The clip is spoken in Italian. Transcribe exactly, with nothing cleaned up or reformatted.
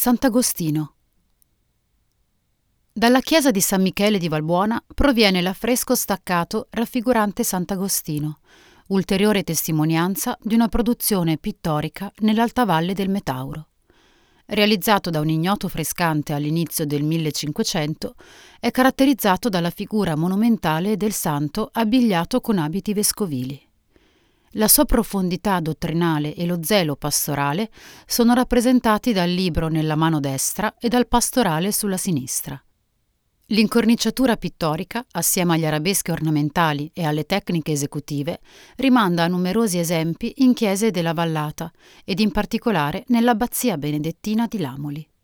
Sant'Agostino. Dalla chiesa di San Michele di Valbuona proviene l'affresco staccato raffigurante Sant'Agostino, ulteriore testimonianza di una produzione pittorica nell'alta valle del Metauro. Realizzato da un ignoto frescante all'inizio del millecinquecento, è caratterizzato dalla figura monumentale del santo abbigliato con abiti vescovili. La sua profondità dottrinale e lo zelo pastorale sono rappresentati dal libro nella mano destra e dal pastorale sulla sinistra. L'incorniciatura pittorica, assieme agli arabeschi ornamentali e alle tecniche esecutive, rimanda a numerosi esempi in chiese della vallata ed in particolare nell'abbazia benedettina di Lamoli.